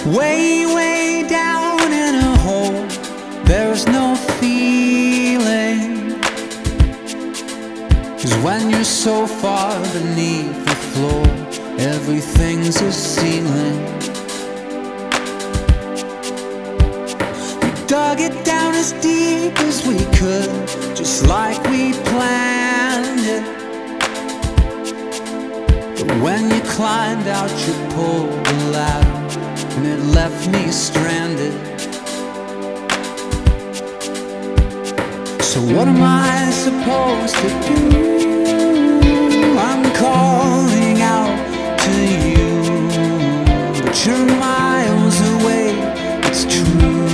Way, way down in a hole, there's no feeling. 'Cause when you're so far beneath the floor, everything's a ceiling. We dug it down as deep as we could, just like we planned it. But when you climbed out, you pulled the ladder, and it left me stranded. So what am I supposed to do? I'm calling out to you, but you're miles away, it's true.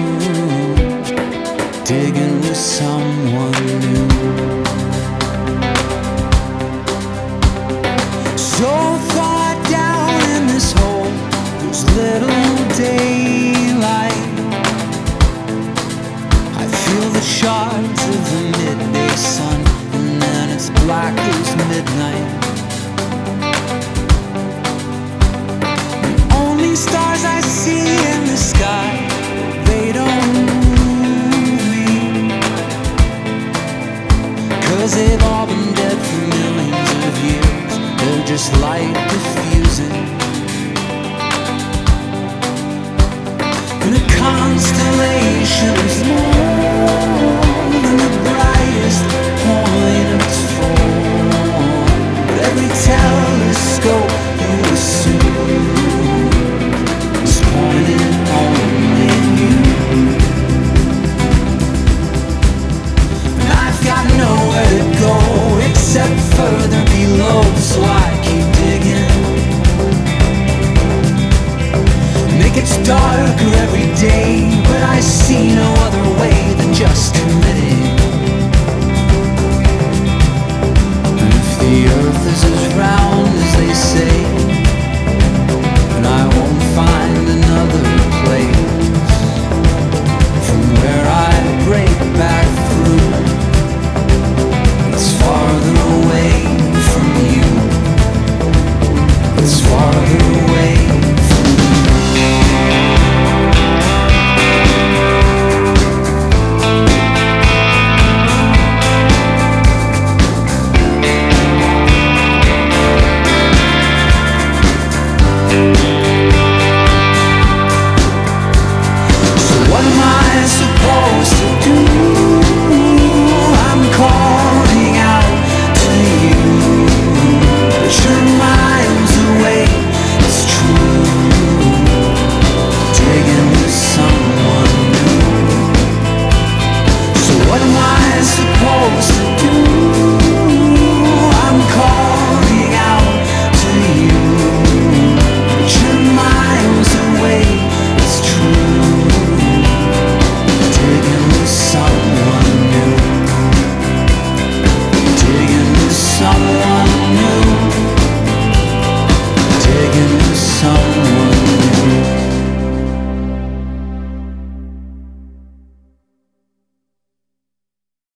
Digging with someone new. So far down in this hole, there's little daylight. I feel the shards of the midday sun, and then it's black as midnight. The only stars I see in the sky, they don't move me, 'cause they've all been dead for millions of years. They're just light diffusing. And a constellation is more than the brightest point of its form. But every telescope you assume is pointed